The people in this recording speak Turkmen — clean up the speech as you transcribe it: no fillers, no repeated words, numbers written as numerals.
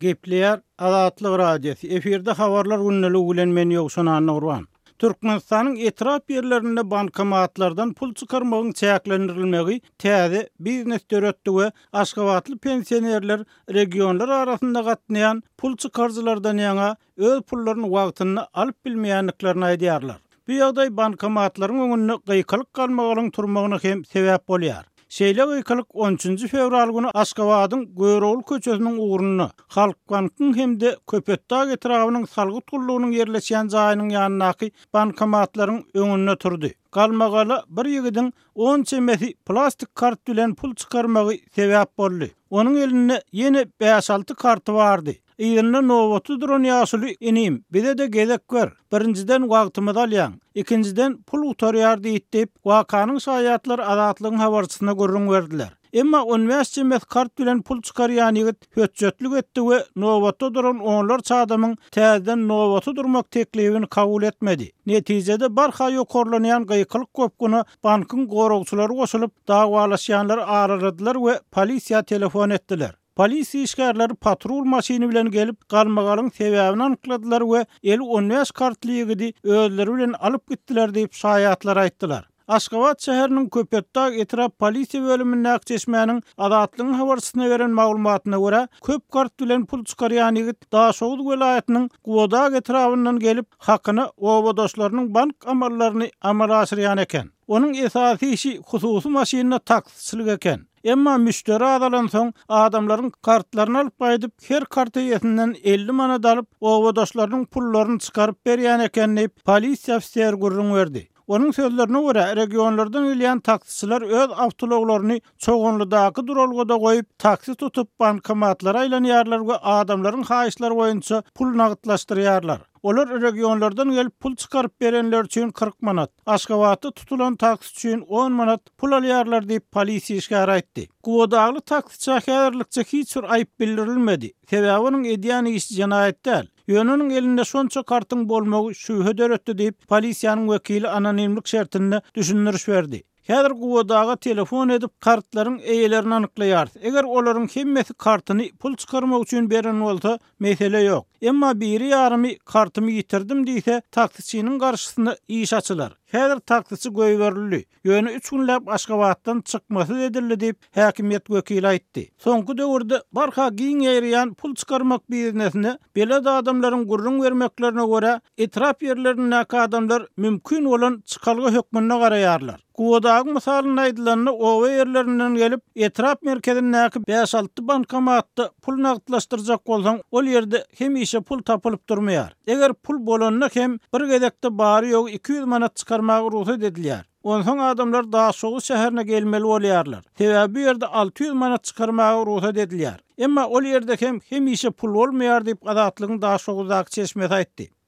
Gepleýär Azatlyk radiosu. Eferde habarlar günnälik bilen men ýokşan Nurwan. Türkmenistanyň etrap ýerlerinde bankomatlardan pul çykarmagyň çäklendirilmegi täze biznes döretdi we Aşgabatly pensionerler regionlar arasynda gatnaýan pul çykarjylardan ýaňa öz pullaryny wagtyny alyp bilmeýänliklaryny aýdýarlar. Bu ýagdaý bankomatlaryň öňünde gyýkylyk galmagynyň turmagyna hem sebäp bolýar. Şeýle gyýkylyk 13 fevral günü Aşgabatyň Göýrogul köçesiniň uğruny Halk Bankynyň hemde Köpetdag etrawynyň salgyt gullugynyň ýerleşýän jaýynyň ýanynaky bankomatlaryň öňünde turdy. Galmagaly bir ýigidiň 10 çemesi plastik kart bilen pul çykarmagy sebäp boldy. Onuň elinde ýene 5-6 karty bardy. Ýerine nowaty duran ýaşuly enim, bize de gezek ber. Birinciden wagtymyzy alýan, ikinciden pul utarýar diýip wakanyň şaýatlar Azatlygyň habarçysyna görüň berdiler. Emma 15 çemes kart bilen pul çykarýan ýigit höçjetlik etdi we nowaty duran onlarça adamyň täzeden nowaty durmak teklibini kabul etmedi. Netijede barha ýokarlanýan gyýkylyk köpgüne bankyň goragçylary goşulyp dagwalaşýanlar araladylar we polisiýa telefon etdiler. Polisiýa işgärleri patrul maşyny bilen gelip galmagalyň sebäbini anykladylar we 15 kartly ýigidi özleri bilen alyp gitdiler diýip şaýatlar aýtdylar. Aşgabat şäheriniň Köpetdag etrap polisiýa bölüminiň akçeşmäniň Azatlygyň habarçysyna beren maglumatyna görä, köp kart bilen pul çykarýan ýigit Daşowut welaýatynyň Gowadag etrabyndan gelip hakyny obadoşlarynyň bank amallaryny amala aşyrýan eken. Onuň esasy işi hususy maşynyna taksçylyk eken. Emma müşteri adalan soň adamlaryň kartlaryny alyp gaýdyp her kart ýetinden 50 manat alyp obadoşlarynyň pullaryny çykaryp berýän eken diýip polisiýa ofisiýeri görüň berdi. Onun sözlerine göre regionlardan gelýän taksiçiler öz awtologlaryny çoğunludaky duralgada goýup taksi tutup bankomatlara aýlanýarlar we adamlaryň haýyşlary boýunça pul nagdlaşdyrýarlar. Olar regionlardan gelip pul çykaryp berenler üçin 40 manat, Aşgabatda tutulan taksi üçin 10 manat pul alýarlar diýip polisiýa işgär aýtdy. Gowdagly taksi şäherlikçe hiç bir aýyp bildirilmedi. Sebäbi onuň edýän işi jinaýat däl. Ýönüniň elinde şonça kartyň bolmagy şübhe döretdi diýip polisiýanyň wekili anonimlik şertinde düşündiriş berdi. Häzir Gowdaga telefon edip kartlaryň eýelerini anyklaýar. Eger olaryň hemmesi kartyny pul çykarmak üçin beren bolsa, mesele ýok. Emma biri ýarymy kartymy ýitirdim diýse, taksiçiniň garşysyna iş açylar. Häzir taksiçi goýberildi. Ýöne 3 günläp Aşgabatdan çykmasy edildi diýip häkimiýet wekili aýtdy. Soňky döwürde barha giň ýerýän pul çykarmak biznesine belä da adamlaryň gurrun bermeklerine görä etrap ýerlerindäki adamlar mümkin bolan çykalgy hökmüne garaýarlar. Gowdagy mysalyny aýdylanyny owa ýerlerinden gelip etrap merkezindäki 5-6 bankomatda pul nagdlaşdyrjak bolsaň, ol ýerde hem işe pul tapylyp durmaýar. Eger pul bolanyna hem bir gezekde bary ýok 200 manat çykarmagy ruhsat edilýär. Onsoň adamlar Daşowut şäherine gelmeli bolýarlar. Sebäbi bu ýerde 600 manat çykarmagy ruhsat edilýär. Emma ol ýerde hem işe pul bolmaýar diýip Azatlygyň Daşowutdaky çeşmesi aýtdy.